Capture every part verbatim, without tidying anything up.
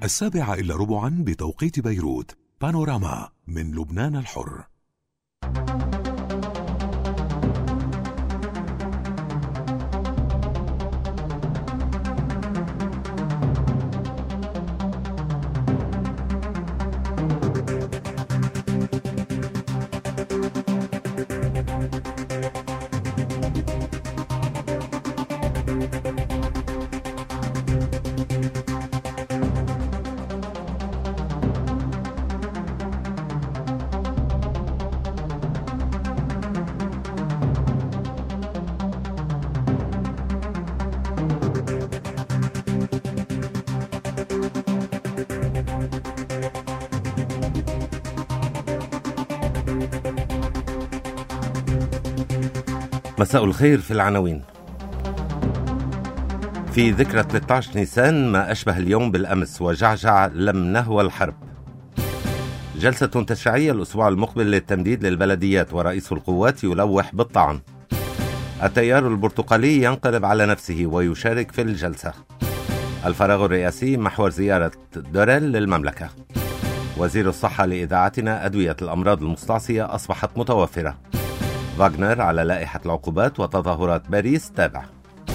السابعة إلا ربعا بتوقيت بيروت. بانوراما من لبنان الحر. مساء الخير. في العناوين: في ذكرى ثلاثة عشر نيسان ما أشبه اليوم بالأمس وجعجع لم نهوى الحرب. جلسة تشريعية الأسبوع المقبل للتمديد للبلديات ورئيس القوات يلوح بالطعن. التيار البرتقالي ينقلب على نفسه ويشارك في الجلسة. الفراغ الرئاسي محور زيارة دوريل للمملكة. وزير الصحة لإذاعتنا: أدوية الأمراض المستعصية أصبحت متوفرة. فاغنر على لائحة العقوبات وتظاهرات باريس تابع.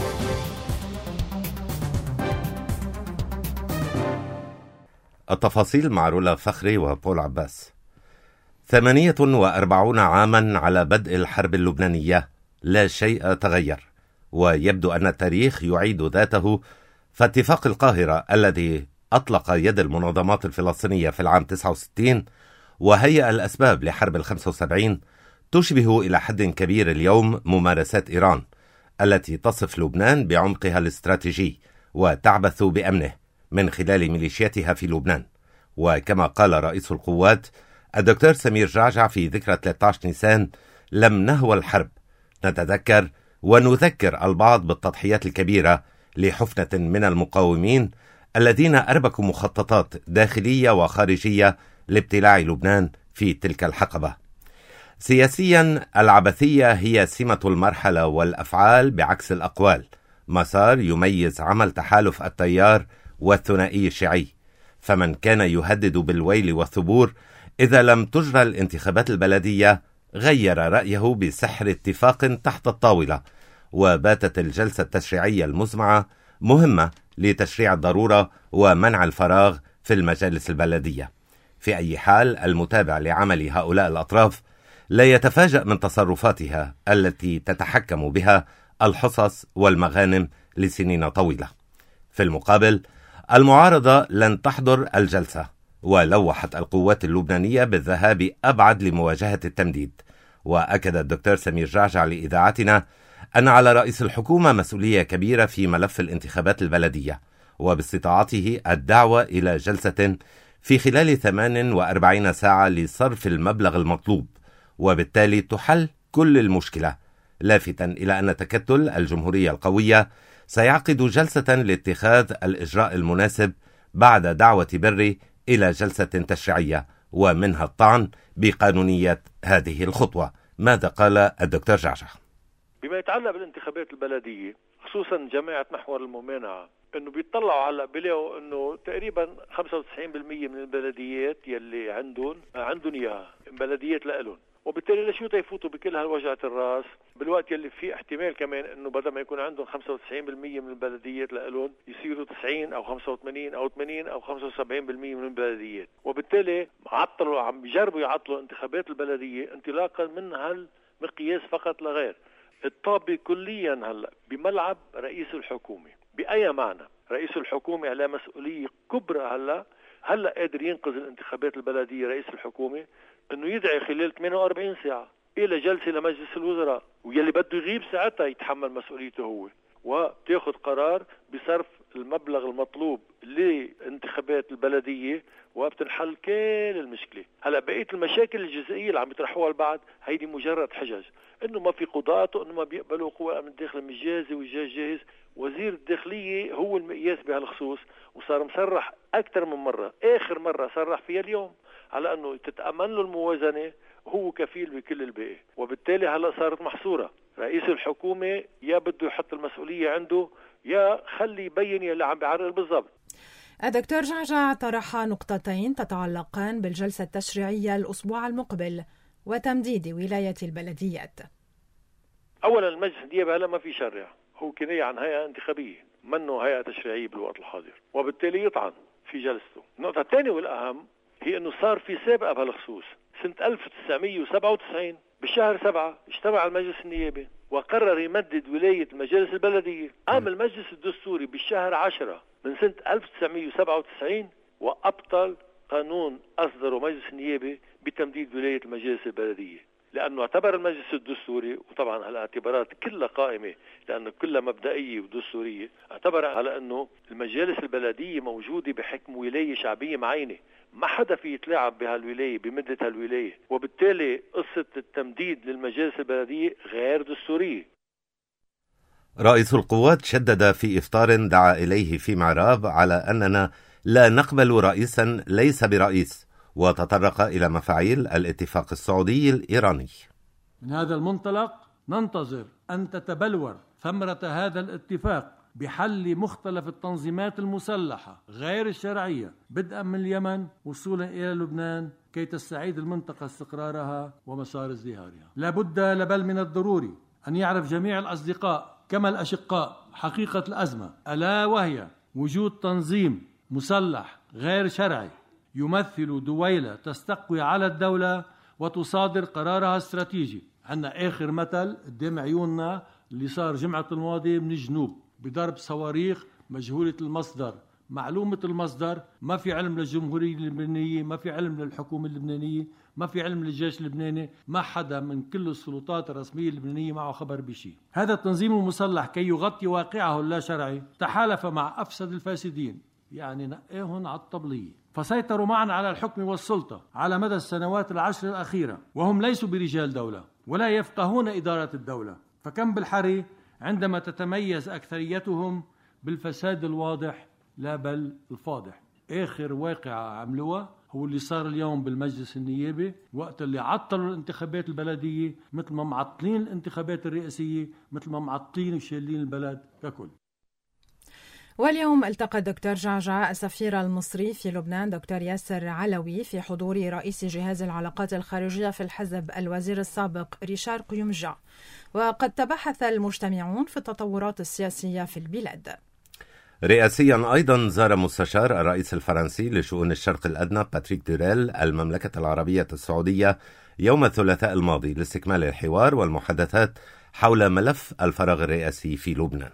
التفاصيل مع رولا فخري وبول عباس. ثمانية وأربعون عاما على بدء الحرب اللبنانية، لا شيء تغير، ويبدو أن التاريخ يعيد ذاته. فاتفاق القاهرة الذي أطلق يد المنظمات الفلسطينية في العام تسعة وستين وهيأ الأسباب لحرب الخمسة وسبعين تشبه إلى حد كبير اليوم ممارسات إيران التي تصف لبنان بعمقها الاستراتيجي وتعبث بأمنه من خلال ميليشياتها في لبنان. وكما قال رئيس القوات الدكتور سمير جعجع في ذكرى ثلاثة عشر نيسان: لم نهوى الحرب، نتذكر ونذكر البعض بالتضحيات الكبيرة لحفنة من المقاومين الذين أربكوا مخططات داخلية وخارجية لابتلاع لبنان في تلك الحقبة. سياسيا العبثية هي سمة المرحلة والأفعال بعكس الأقوال، مسار يميز عمل تحالف التيار والثنائي الشيعي. فمن كان يهدد بالويل والثبور إذا لم تجرى الانتخابات البلدية غير رأيه بسحر اتفاق تحت الطاولة. وباتت الجلسة التشريعية المزمعة مهمة لتشريع الضرورة ومنع الفراغ في المجالس البلدية. في أي حال، المتابع لعمل هؤلاء الأطراف لا يتفاجأ من تصرفاتها التي تتحكم بها الحصص والمغانم لسنين طويلة. في المقابل، المعارضة لن تحضر الجلسة، ولوحت القوات اللبنانية بالذهاب أبعد لمواجهة التمديد. وأكد الدكتور سمير جعجع لإذاعتنا أن على رئيس الحكومة مسؤولية كبيرة في ملف الانتخابات البلدية، وباستطاعته الدعوة إلى جلسة في خلال ثمان وأربعين ساعة لصرف المبلغ المطلوب، وبالتالي تحل كل المشكلة. لافتا إلى أن تكتل الجمهورية القوية سيعقد جلسة لاتخاذ الإجراء المناسب بعد دعوة بري إلى جلسة تشريعية، ومنها الطعن بقانونية هذه الخطوة. ماذا قال الدكتور جعجع؟ بما يتعلق بالانتخابات البلدية، خصوصا جماعة محور الممانعة، انه بيطلعوا على بلاقوا انه تقريبا خمسة وتسعين بالمئة من البلديات يلي عندهم عندهم اياها بلديات لإلهم، وبالتالي لشو يفوتوا بكل هالوجعة الراس بالوقت يلي في احتمال كمان انه بدل ما يكون عندهم خمسة وتسعين بالمئة من البلديات لإلهم يصيروا تسعين او خمسة وثمانين او ثمانين او خمسة وسبعين بالمئة من البلديات. وبالتالي عطلوا عم بيجربوا يعطلوا انتخابات البلدية انطلاقا من هالمقياس فقط لا غير. الطابة كليا هلا بملعب رئيس الحكومة. بأي معنى؟ رئيس الحكومة على مسؤولية كبرى هلا هلا قادر ينقذ الانتخابات البلدية. رئيس الحكومة انه يدعي خلال ثمانية وأربعين ساعة الى جلسة لمجلس الوزراء، ويلي بده يغيب ساعتها يتحمل مسؤوليته هو، وتاخذ قرار بصرف المبلغ المطلوب لانتخابات البلدية، وبتنحل كل المشكلة. هلا بقية المشاكل الجزئية اللي عم يطرحوها البعض هيدي مجرد حجج، انه ما في قضاة وانه ما بيقبلوا قوى الامن الداخلي مش جاهزة والجيش جاهز. وزير الداخلية هو المقياس بهالخصوص، وصار مصرح اكثر من مرة. اخر مرة صرح فيها اليوم على انه تتأمن له الموازنة وهو كفيل بكل الباقي. وبالتالي هلا صارت محصورة. رئيس الحكومة يا بده يحط المسؤولية عنده يا خلي يبين يلي عم بيعرقل بالضبط. الدكتور جعجع طرح نقطتين تتعلقان بالجلسة التشريعية الأسبوع المقبل وتمديد ولاية البلديات. أولا المجلس النيابي هلا ما في شرع، هو كناية عن هيئة انتخابية، منه هيئة تشريعية بالوقت الحاضر، وبالتالي يطعن في جلسته. النقطة الثانية والأهم هي أنه صار في سابقة بهالخصوص. سنة ألف وتسعمئة وسبعة وتسعين بالشهر سبعة اجتمع المجلس النيابي وقرر يمدد ولاية المجالس البلدية. قام المجلس الدستوري بالشهر عشرة من سنة ألف وتسعمئة وسبعة وتسعين وأبطل قانون أصدره مجلس النيابي بتمديد ولاية المجالس البلدية، لأنه اعتبر المجلس الدستوري، وطبعا هالاعتبارات كلها قائمة لأنه كلها مبدئية ودستورية، اعتبر على أنه المجالس البلدية موجودة بحكم ولاية شعبية معينة، ما حدا في يتلاعب بهالولاية بمدة هالولاية، وبالتالي قصة التمديد للمجالس البلدية غير دستورية. رئيس القوات شدد في إفطار دعا إليه في معراب على أننا لا نقبل رئيسا ليس برئيس، وتطرق إلى مفاعيل الاتفاق السعودي الإيراني. من هذا المنطلق ننتظر أن تتبلور ثمرة هذا الاتفاق بحل مختلف التنظيمات المسلحة غير الشرعية بدءا من اليمن وصولا إلى لبنان كي تستعيد المنطقة استقرارها ومسار ازدهارها. لابد لبل من الضروري أن يعرف جميع الأصدقاء كما الأشقاء حقيقة الأزمة، ألا وهي وجود تنظيم مسلح غير شرعي يمثل دويلة تستقوي على الدولة وتصادر قرارها الاستراتيجي. عندنا آخر مثل قدام عيوننا اللي صار جمعة الماضي من الجنوب بضرب صواريخ مجهولة المصدر معلومة المصدر، ما في علم للجمهورية اللبنانية، ما في علم للحكومة اللبنانية، ما في علم للجيش اللبناني، ما حدا من كل السلطات الرسمية اللبنانية معه خبر بشيء. هذا التنظيم المسلح كي يغطي واقعه اللا شرعي تحالف مع أفسد الفاسدين، يعني نقاهم على الطبلية، فسيطروا معا على الحكم والسلطة على مدى السنوات العشر الأخيرة، وهم ليسوا برجال دولة ولا يفقهون إدارة الدولة، فكم بالحري عندما تتميز أكثريتهم بالفساد الواضح لا بل الفاضح. آخر واقعة عملوها هو اللي صار اليوم بالمجلس النيابي وقت اللي عطلوا الانتخابات البلدية، مثل ما معطلين الانتخابات الرئاسية، مثل ما معطلين وشايلين البلد ككل. واليوم التقى الدكتور جعجع السفير المصري في لبنان دكتور ياسر علوي في حضور رئيس جهاز العلاقات الخارجية في الحزب الوزير السابق ريشار قيومجع، وقد تبحث المجتمعون في التطورات السياسية في البلاد. رئاسيا أيضا زار مستشار الرئيس الفرنسي لشؤون الشرق الأدنى باتريك دوريل المملكة العربية السعودية يوم الثلاثاء الماضي لاستكمال الحوار والمحادثات حول ملف الفراغ الرئاسي في لبنان.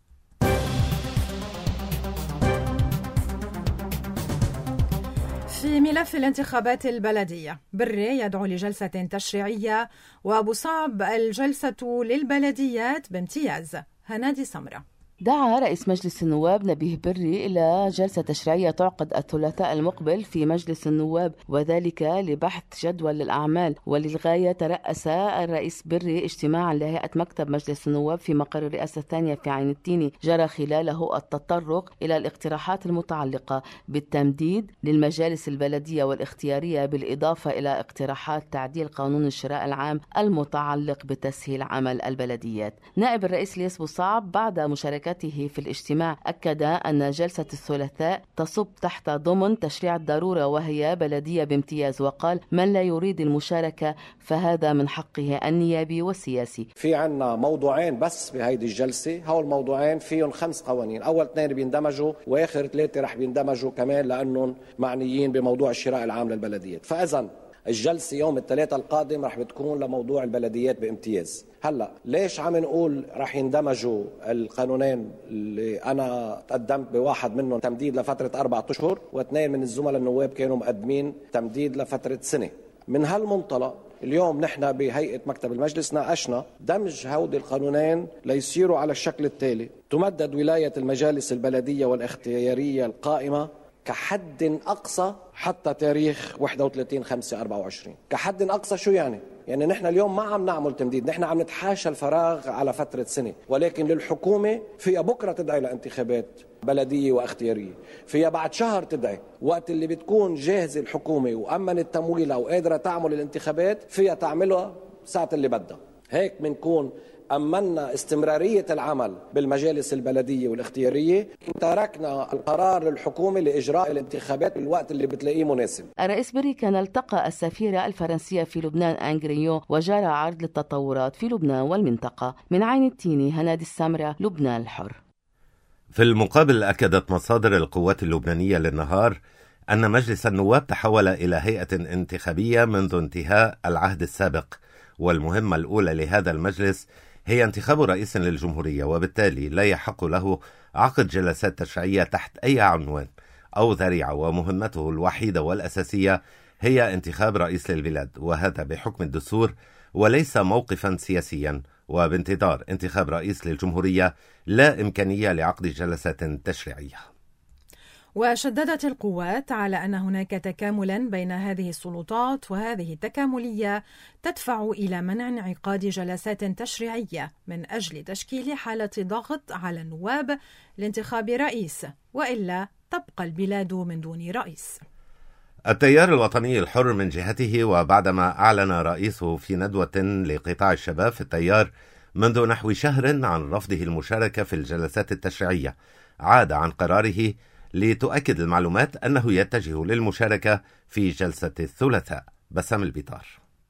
في ملف الانتخابات البلدية، بري يدعو لجلسة تشريعية وأبو صعب الجلسة للبلديات بامتياز. هنادي سمرة. دعا رئيس مجلس النواب نبيه بري إلى جلسة تشريعية تعقد الثلاثاء المقبل في مجلس النواب، وذلك لبحث جدول الأعمال. وللغاية ترأس الرئيس بري اجتماعا لهيئة مكتب مجلس النواب في مقر الرئاسة الثانية في عين التيني جرى خلاله التطرق إلى الاقتراحات المتعلقة بالتمديد للمجالس البلدية والاختيارية، بالإضافة إلى اقتراحات تعديل قانون الشراء العام المتعلق بتسهيل عمل البلديات. نائب الرئيس الياس بو صعب بعد مشاركة في الاجتماع أكد أن جلسة الثلاثاء تصب تحت ضمن تشريع الضرورة وهي بلدية بامتياز، وقال من لا يريد المشاركة فهذا من حقه النيابي والسياسي. في عنا موضوعين بس بهيدي الجلسة، هول الموضوعين فيهم خمس قوانين، أول اثنين بيندمجوا وآخر ثلاثة رح بيندمجوا كمان لأنهم معنيين بموضوع الشراء العام للبلديات. فإذا الجلسة يوم الثلاثاء القادم رح بتكون لموضوع البلديات بامتياز. هلا ليش عم نقول رح يندمجوا القانونين اللي انا قدمت بواحد منهم تمديد لفتره اربعة اشهر، واثنين من الزملاء النواب كانوا مقدمين تمديد لفتره سنه؟ من هالمنطلق اليوم نحن بهيئه مكتب المجلس ناقشنا دمج هودي القانونين ليصيروا على الشكل التالي: تمدد ولايه المجالس البلديه والاختياريه القائمه كحد أقصى حتى تاريخ واحد وثلاثين خمسة أربعة وعشرين. كحد أقصى شو يعني؟ يعني نحن اليوم ما عم نعمل تمديد، نحن عم نتحاشى الفراغ على فترة سنة، ولكن للحكومة فيها بكرة تدعي لانتخابات بلدية واختيارية، فيها بعد شهر تدعي، وقت اللي بتكون جاهزة الحكومة وأمنت تمويلها وقادرة تعمل الانتخابات فيها تعملها ساعة اللي بدها. هيك بنكون أمنا استمرارية العمل بالمجالس البلدية والاختيارية، تركنا القرار للحكومة لإجراء الانتخابات بالوقت اللي بتلاقيه مناسب. الرئيس بري كان التقى السفيرة الفرنسية في لبنان أنغريو وجرى عرض للتطورات في لبنان والمنطقة. من عين التيني، هنادي السامرة، لبنان الحر. في المقابل، أكدت مصادر القوات اللبنانية للنهار أن مجلس النواب تحول إلى هيئة انتخابية منذ انتهاء العهد السابق، والمهمة الأولى لهذا المجلس هي انتخاب رئيس للجمهورية، وبالتالي لا يحق له عقد جلسات تشريعية تحت أي عنوان أو ذريعة، ومهمته الوحيدة والأساسية هي انتخاب رئيس للبلاد، وهذا بحكم الدستور وليس موقفا سياسيا. وبانتظار انتخاب رئيس للجمهورية لا إمكانية لعقد جلسات تشريعية. وشددت القوات على أن هناك تكاملا بين هذه السلطات، وهذه التكاملية تدفع إلى منع انعقاد جلسات تشريعية من أجل تشكيل حالة ضغط على النواب لانتخاب رئيس، وإلا تبقى البلاد من دون رئيس. التيار الوطني الحر من جهته، وبعدما أعلن رئيسه في ندوة لقطاع الشباب في التيار منذ نحو شهر عن رفضه المشاركة في الجلسات التشريعية، عاد عن قراره لتؤكد المعلومات أنه يتجه للمشاركة في جلسة الثلاثاء. بسام البيطار.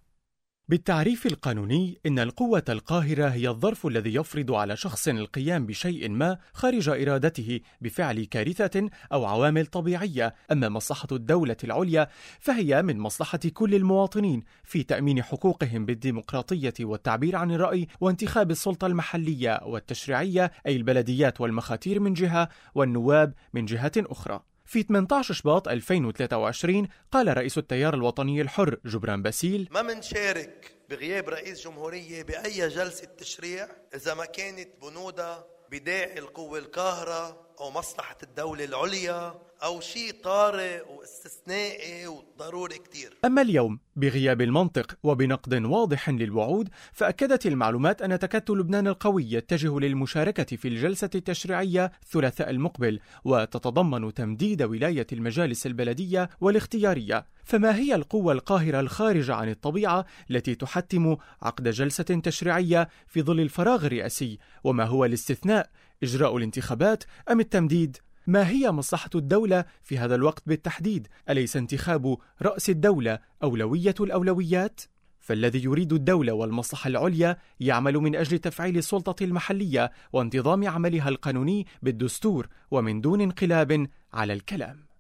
بالتعريف القانوني، إن القوة القاهرة هي الظرف الذي يفرض على شخص القيام بشيء ما خارج إرادته بفعل كارثة أو عوامل طبيعية. أما مصلحة الدولة العليا فهي من مصلحة كل المواطنين في تأمين حقوقهم بالديمقراطية والتعبير عن الرأي وانتخاب السلطة المحلية والتشريعية، أي البلديات والمخاتير من جهة، والنواب من جهة أخرى. في ثمانية عشر شباط ألفين وثلاثة وعشرين قال رئيس التيار الوطني الحر جبران باسيل: ما منشارك بغياب رئيس جمهورية بأي جلسة تشريع إذا ما كانت بنودها بداعي القوة القاهرة أو مصلحة الدولة العليا أو شيء طارئ واستثنائي وضروري كتير. أما اليوم بغياب المنطق وبنقد واضح للوعود، فأكدت المعلومات أن تكتل لبنان القوي يتجه للمشاركة في الجلسة التشريعية الثلاثاء المقبل، وتتضمن تمديد ولاية المجالس البلدية والاختيارية. فما هي القوة القاهرة الخارجة عن الطبيعة التي تحتم عقد جلسة تشريعية في ظل الفراغ الرئاسي؟ وما هو الاستثناء؟ إجراء الانتخابات أم التمديد؟ ما هي مصلحة الدولة في هذا الوقت بالتحديد؟ أليس انتخاب رأس الدولة أولوية الأولويات؟ فالذي يريد الدولة والمصلحة العليا يعمل من أجل تفعيل السلطة المحلية وانتظام عملها القانوني بالدستور ومن دون انقلاب على الكلام.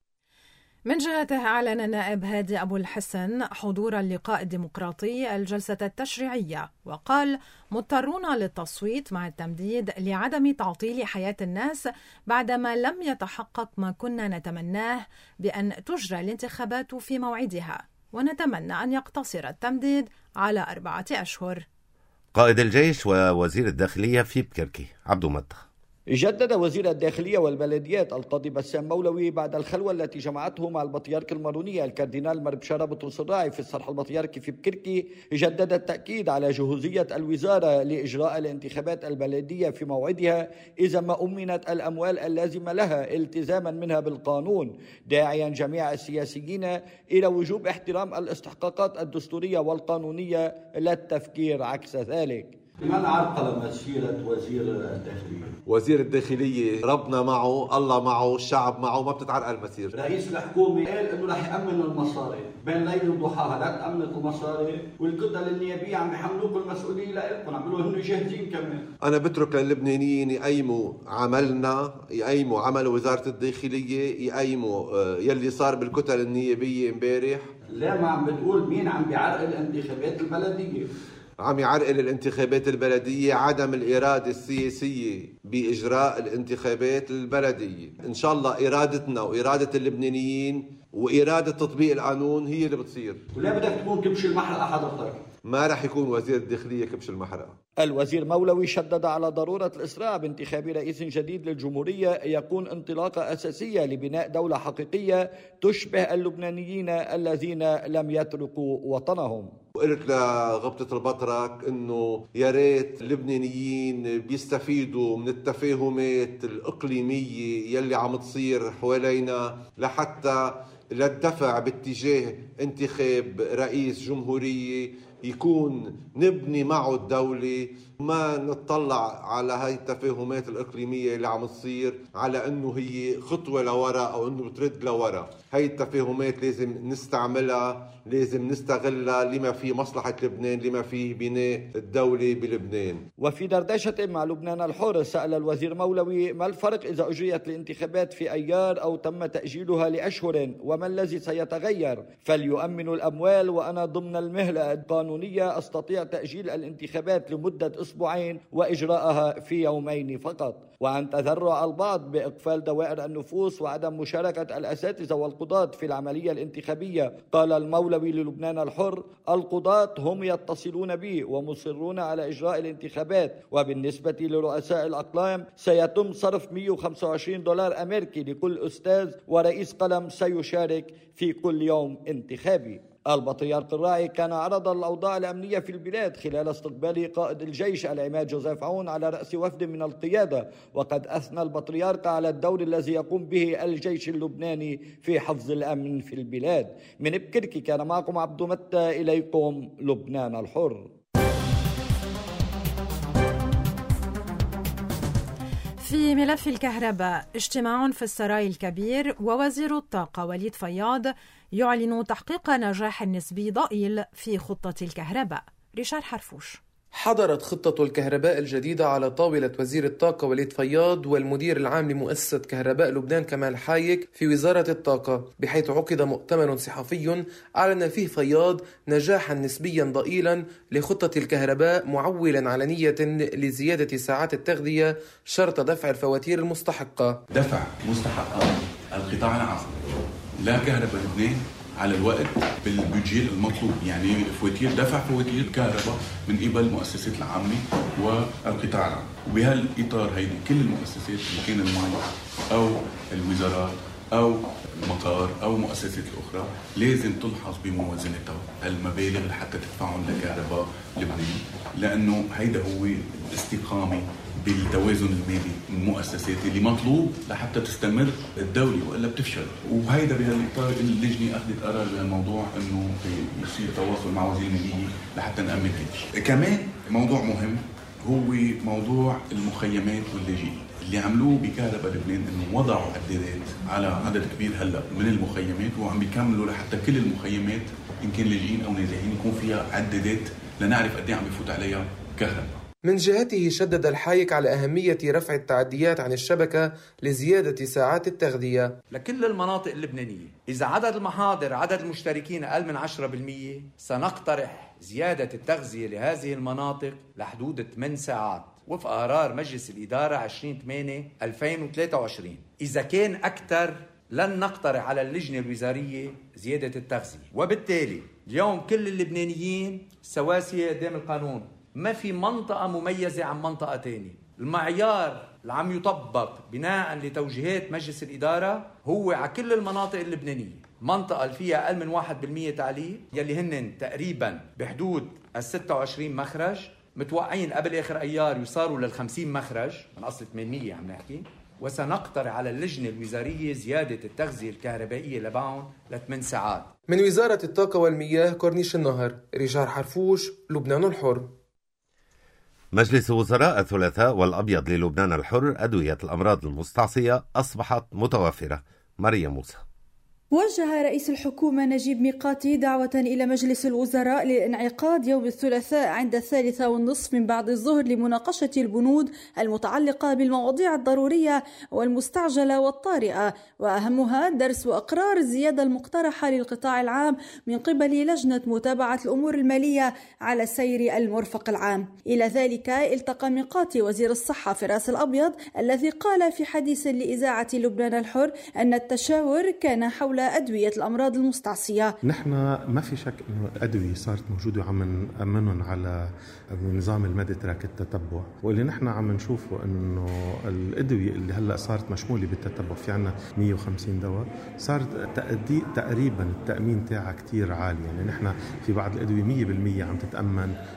من جهته، أعلن النائب هادي أبو الحسن حضور اللقاء الديمقراطي الجلسة التشريعية، وقال: مضطرون للتصويت مع التمديد لعدم تعطيل حياة الناس بعدما لم يتحقق ما كنا نتمناه بأن تجرى الانتخابات في موعدها، ونتمنى أن يقتصر التمديد على أربعة أشهر. قائد الجيش ووزير الداخلية في بكركي عبدو مطة. جدد وزير الداخلية والبلديات القاضي بسام مولوي بعد الخلوة التي جمعته مع البطيارك المارونية الكاردينال مربشارة بطرس الراعي في الصرح البطياركي في بكركي، جدد التأكيد على جهوزية الوزارة لإجراء الانتخابات البلدية في موعدها إذا ما أمنت الأموال اللازمة لها التزاما منها بالقانون، داعيا جميع السياسيين إلى وجوب احترام الاستحقاقات الدستورية والقانونية لا التفكير عكس ذلك. من عرقل مسيرة وزير الداخلية؟ وزير الداخلية ربنا معه، الله معه، الشعب معه، ما بتتعرقل المسيرة. رئيس الحكومة قال انه رح يأمن المصاري، بين ليل وضحاها لا تأمنت المصاري، والكتل النيابية عم يحملوكم المسؤولية لكم، عم بيقولوا هن جاهزين كمان. أنا بترك للبنانيين يقيموا عملنا، يقيموا عمل وزارة الداخلية، يقيموا يلي صار بالكتل النيابية امبارح. لا، ما عم بتقول مين عم بيعرقل الانتخابات البلدية؟ عم يعرقل الانتخابات البلدية عدم الإرادة السياسية بإجراء الانتخابات البلدية. إن شاء الله إرادتنا وإرادة اللبنانيين وإرادة تطبيق القانون هي اللي بتصير. ولا بدك تكون كبش المحرقة حضرتك؟ ما رح يكون وزير الداخلية كبش المحرقة. الوزير مولوي شدد على ضرورة الإسراع بانتخاب رئيس جديد للجمهورية يكون انطلاقة أساسية لبناء دولة حقيقية تشبه اللبنانيين الذين لم يتركوا وطنهم. وقلت لغبطة البطرك إنه يا ريت اللبنانيين بيستفيدوا من التفاهمات الإقليمية يلي عم تصير حوالينا لحتى للدفع باتجاه انتخاب رئيس جمهورية يكون نبني معه الدولة، ما نطلع على هاي التفاهمات الإقليمية اللي عم تصير على أنه هي خطوة لورا أو أنه بترد لورا. هاي التفاهمات لازم نستعملها، لازم نستغلها لما فيه مصلحة لبنان، لما فيه بناء الدولة بلبنان. وفي دردشة مع لبنان الحر سأل الوزير مولوي ما الفرق إذا أجريت الانتخابات في أيار أو تم تأجيلها لأشهر، وما الذي سيتغير؟ فليؤمنوا الأموال وأنا ضمن المهلة القانونية أستطيع تأجيل الانتخابات لمدة أسبوعين وإجراءها في يومين فقط. وعن تذرع البعض بإقفال دوائر النفوس وعدم مشاركة الأساتذة والقضاة في العملية الانتخابية، قال المولوي للبنان الحر: القضاة هم يتصلون بي ومصرون على إجراء الانتخابات، وبالنسبة لرؤساء الأقلام سيتم صرف مئة وخمسة وعشرين دولار أمريكي لكل أستاذ ورئيس قلم سيشارك في كل يوم انتخابي. البطريرك الراعي كان عرض الأوضاع الأمنية في البلاد خلال استقبال قائد الجيش العماد جوزيف عون على رأس وفد من القيادة، وقد أثنى البطريرك على الدور الذي يقوم به الجيش اللبناني في حفظ الأمن في البلاد. من بكركي كان معكم عبد متى، إليكم لبنان الحر. في ملف الكهرباء، اجتماع في السراي الكبير ووزير الطاقة وليد فياض يعلن تحقيق نجاح نسبي ضئيل في خطة الكهرباء. ريشار حرفوش. حضرت خطة الكهرباء الجديدة على طاولة وزير الطاقة وليد فياض والمدير العام لمؤسسة كهرباء لبنان كمال حايك في وزارة الطاقة، بحيث عقد مؤتمر صحفي أعلن فيه فياض نجاحا نسبيا ضئيلا لخطة الكهرباء، معولا على نية لزيادة ساعات التغذية شرط دفع الفواتير المستحقة. دفع مستحقات القطاع العام لا كهرباء لبنان على الوقت بالبودجي المطلوب، يعني فواتير دفع فواتير كهرباء من قبل المؤسسات العامة والقطاع العام. وبهالإطار هيدي كل المؤسسات اللي كان المي أو الوزارات أو المطار أو المؤسسات الأخرى لازم تلحظ بموازنتها المبالغ لحتى تدفعهم لكهرباء لبنان، لأنه هيدا هو الاستقامة بالتوازن المالي المؤسسات اللي مطلوب لحتى تستمر الدولة، وإلا بتفشل. وهيدا بهالإطار اللجنة أخذت قرار بهالموضوع إنه يصير تواصل مع وزير المالية لحتى نأمن هيك. كمان موضوع مهم هو موضوع المخيمات واللاجئين اللي عملوه بكهرباء لبنان، إنه وضعوا عدادات على عدد كبير هلا من المخيمات، وعم بيكملوا لحتى كل المخيمات إن كان لاجئين أو نازحين يكون فيها عدادات لنعرف قد ايه عم يفوت عليها كهرباء. من جهته شدد الحايك على أهمية رفع التعديات عن الشبكة لزيادة ساعات التغذية لكل المناطق اللبنانية. إذا عدد المحاضر عدد المشتركين أقل من عشرة بالمئة سنقترح زيادة التغذية لهذه المناطق لحدود ثمان ساعات وفق قرار مجلس الإدارة عشرين ثمانية ألفين وثلاثة وعشرين. إذا كان أكثر لن نقترح على اللجنة الوزارية زيادة التغذية. وبالتالي اليوم كل اللبنانيين سواسية قدام القانون، ما في منطقة مميزة عن منطقة تانية. المعيار اللي عم يطبق بناء لتوجيهات مجلس الإدارة هو على كل المناطق اللبنانية. منطقة اللي فيها أقل من واحد بالمئة تعليق يلي هن تقريبا بحدود الستة وعشرين مخرج، متوقعين قبل آخر أيار يصاروا للخمسين مخرج من أصل ثمانمئة عم نحكي. وسنقترح على اللجنة الوزارية زيادة التغذية الكهربائية لبعض لثمان ساعات. من وزارة الطاقة والمياه كورنيش النهر، ريشار حرفوش، لبنان الحر. مجلس وزراء الثلاثاء والأبيض للبنان الحر أدوية الأمراض المستعصية أصبحت متوفرة. مريم موسى. وجه رئيس الحكومة نجيب ميقاتي دعوة إلى مجلس الوزراء للانعقاد يوم الثلاثاء عند الثالثة والنصف من بعد الظهر لمناقشة البنود المتعلقة بالمواضيع الضرورية والمستعجلة والطارئة، وأهمها درس وإقرار الزيادة المقترحة للقطاع العام من قبل لجنة متابعة الأمور المالية على سير المرفق العام. إلى ذلك التقى ميقاتي وزير الصحة فراس الأبيض الذي قال في حديث لإذاعة لبنان الحر أن التشاور كان حول أدوية الأمراض المستعصية. نحن ما في شك إنه الأدوية صارت موجودة وعم نأمنهم على نظام المدى تراك التتبع، واللي نحن عم نشوفه إنه الأدوية اللي هلأ صارت مشمولة بالتتبع في عنا مئة وخمسين دواء، صارت تقريبا التأمين تاعها كتير عالي. يعني نحن في بعض الأدوية مية بالمية عم تتأمن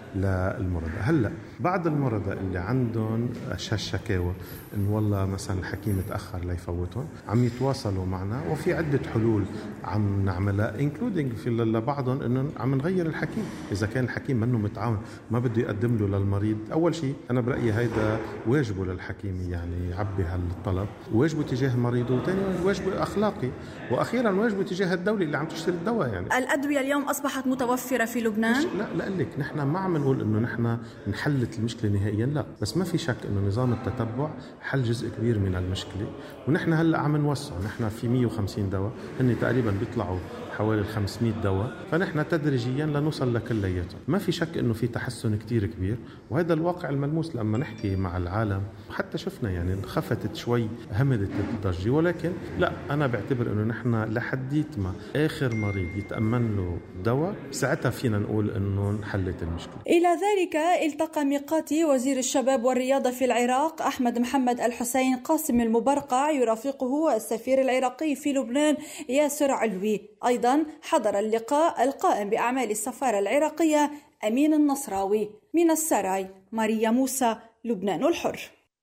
للمرضى. هلا بعض المرضى اللي عندهم هالشكاوى انه والله مثلا الحكيم تاخر ليفوتهم عم يتواصلوا معنا، وفي عده حلول عم نعملها انكلودينج في لبعضهم انه عم نغير الحكيم اذا كان الحكيم منه متعاون ما بده يقدم له للمريض. اول شيء انا برايي هيدا واجبه للحكيم يعني يعبي هالطلب، واجبه تجاه مريضه، وثاني واجبه اخلاقي، واخيرا واجبه تجاه الدوله اللي عم تشتري الدواء. يعني الادويه اليوم اصبحت متوفره في لبنان؟ لا لا لك نحن ما عم نقول انه نحن نحلت المشكله نهائيا، لا، بس ما في شك انه نظام التتبع حل جزء كبير من المشكله، ونحن هلا عم نوسع. نحن في مية وخمسين دواء، هن تقريبا بيطلعوا حوالي خمسمية دواء، فنحن تدريجيا لنوصل لكلياتهم. ما في شك انه في تحسن كتير كبير، وهذا الواقع الملموس لما نحكي مع العالم. حتى شفنا يعني انخفتت شوي، همدت الضجه، ولكن لا، انا بعتبر انه نحن لحديت ما اخر مريض يتامن له دواء ساعتها فينا نقول انه انحلت المشكله. الى ذلك التقى ميقاتي وزير الشباب والرياضه في العراق احمد محمد الحسين قاسم المبرقع، يرافقه السفير العراقي في لبنان ياسر علوي. ايضا حضر اللقاء القائم باعمال السفاره العراقيه امين النصراوي. من السراي ماريا موسى، لبنان الحر.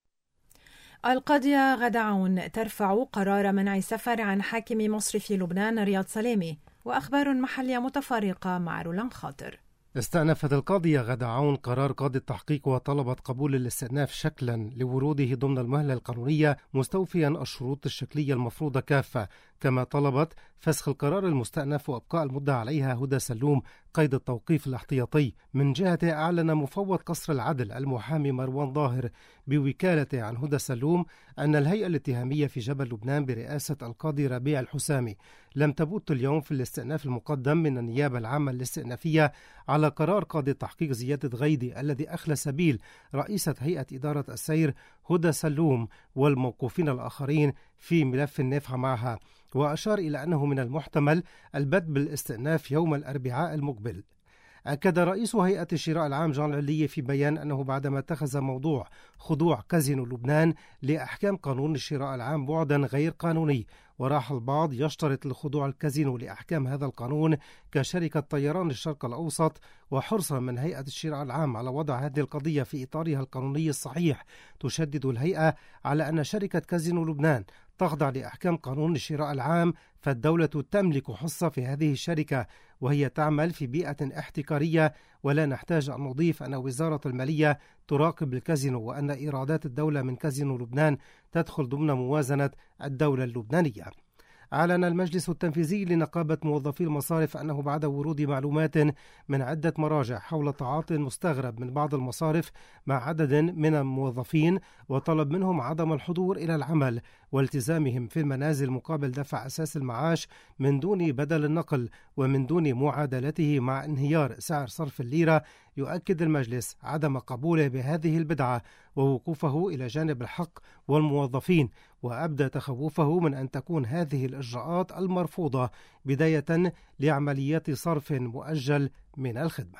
القاضية غادة عون ترفع قرار منع السفر عن حاكم مصر في لبنان رياض سلامي. وأخبار محلية متفارقة مع رولان خاطر. استأنفت القاضية غادة عون قرار قاضي التحقيق وطلبت قبول الاستئناف شكلا لوروده ضمن المهلة القانونية مستوفيا الشروط الشكلية المفروضة كافة، كما طلبت فسخ القرار المستأنف وإبقاء المدة عليها هدى سلوم قيد التوقيف الاحتياطي. من جهته أعلن مفوض قصر العدل المحامي مروان ظاهر بوكالته عن هدى سلوم أن الهيئة الاتهامية في جبل لبنان برئاسة القاضي ربيع الحسامي لم تبت اليوم في الاستئناف المقدم من النيابة العامة الاستئنافية على قرار قاضي التحقيق زيادة غيدي الذي أخلى سبيل رئيسة هيئة إدارة السير هدى سلوم والموقوفين الآخرين في ملف النافعة معها، وأشار إلى أنه من المحتمل البدء بالاستئناف يوم الأربعاء المقبل. أكد رئيس هيئة الشراء العام جان العلية في بيان أنه بعدما اتخذ موضوع خضوع كازينو لبنان لأحكام قانون الشراء العام بعدا غير قانوني، وراح البعض يشترط لخضوع الكازينو لأحكام هذا القانون كشركة طيران الشرق الأوسط، وحرصا من هيئة الشراء العام على وضع هذه القضية في إطارها القانوني الصحيح، تشدد الهيئة على أن شركة كازينو لبنان تخضع لأحكام قانون الشراء العام، فالدولة تملك حصة في هذه الشركة وهي تعمل في بيئة احتكارية، ولا نحتاج أن نضيف أن وزارة المالية تراقب الكازينو وأن إيرادات الدولة من كازينو لبنان تدخل ضمن موازنة الدولة اللبنانية. أعلن المجلس التنفيذي لنقابة موظفي المصارف أنه بعد ورود معلومات من عدة مراجع حول تعاطي مستغرب من بعض المصارف مع عدد من الموظفين وطلب منهم عدم الحضور إلى العمل والتزامهم في المنازل مقابل دفع أساس المعاش من دون بدل النقل ومن دون معادلته مع انهيار سعر صرف الليرة، يؤكد المجلس عدم قبوله بهذه البدعة ووقوفه إلى جانب الحق والموظفين، وأبدى تخوفه من أن تكون هذه الإجراءات المرفوضة بداية لعمليات صرف مؤجل من الخدمة.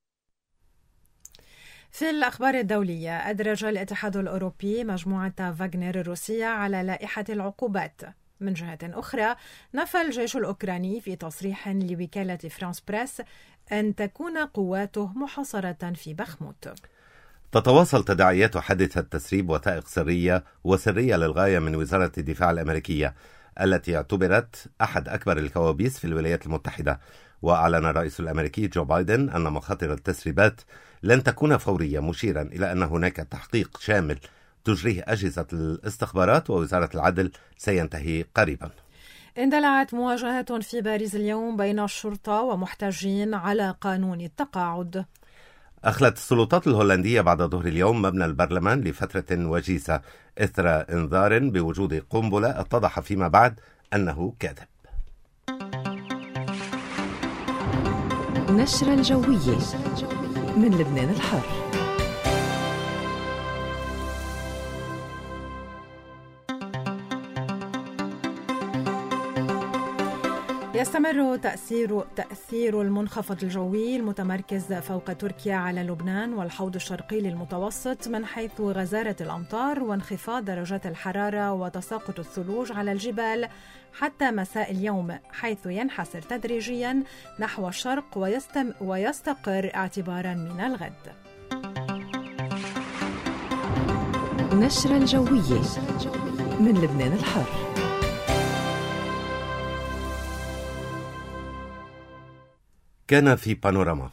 في الأخبار الدولية، أدرج الاتحاد الأوروبي مجموعة فاغنر الروسية على لائحة العقوبات. من جهة أخرى، نفى الجيش الأوكراني في تصريح لوكالة فرانس بريس أن تكون قواته محاصرة في بخموت. تتواصل تداعيات حادثة تسريب وثائق سرية وسرية للغاية من وزارة الدفاع الأمريكية التي اعتبرت أحد أكبر الكوابيس في الولايات المتحدة. وأعلن الرئيس الأمريكي جو بايدن أن مخاطر التسريبات لن تكون فورية، مشيرا إلى أن هناك تحقيق شامل تجريه أجهزة الاستخبارات ووزارة العدل سينتهي قريبا. اندلعت مواجهات في باريس اليوم بين الشرطة ومحتجين على قانون التقاعد. أخلت السلطات الهولندية بعد ظهر اليوم مبنى البرلمان لفترة وجيزة إثر إنذار بوجود قنبلة اتضح فيما بعد أنه كاذب. نشرة الجوية من لبنان الحر. يستمر تأثير تأثير المنخفض الجوي المتمركز فوق تركيا على لبنان والحوض الشرقي للمتوسط من حيث غزارة الأمطار وانخفاض درجات الحرارة وتساقط الثلوج على الجبال حتى مساء اليوم، حيث ينحسر تدريجيا نحو الشرق ويستم ويستقر اعتبارا من الغد. نشرة الجوية من لبنان الحر. كان في بانوراما.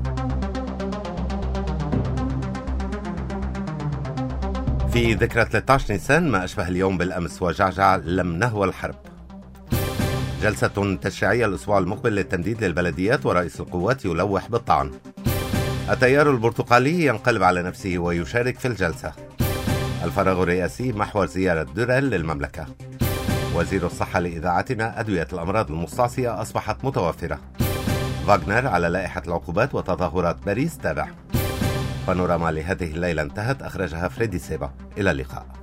في ذكرى ثلاثة عشر نيسان ما أشبه اليوم بالأمس وجعجع لم نهوى الحرب. جلسة تشريعية الأسبوع المقبل للتمديد للبلديات ورئيس القوات يلوح بالطعن. التيار البرتقالي ينقلب على نفسه ويشارك في الجلسة. الفراغ الرئاسي محور زيارة دوريل للمملكة. وزير الصحة لإذاعتنا أدوية الأمراض المستعصية أصبحت متوفرة. فاغنر على لائحة العقوبات وتظاهرات باريس تابع. بانوراما لهذه الليلة انتهت، أخرجها فريدي سيبا. إلى اللقاء.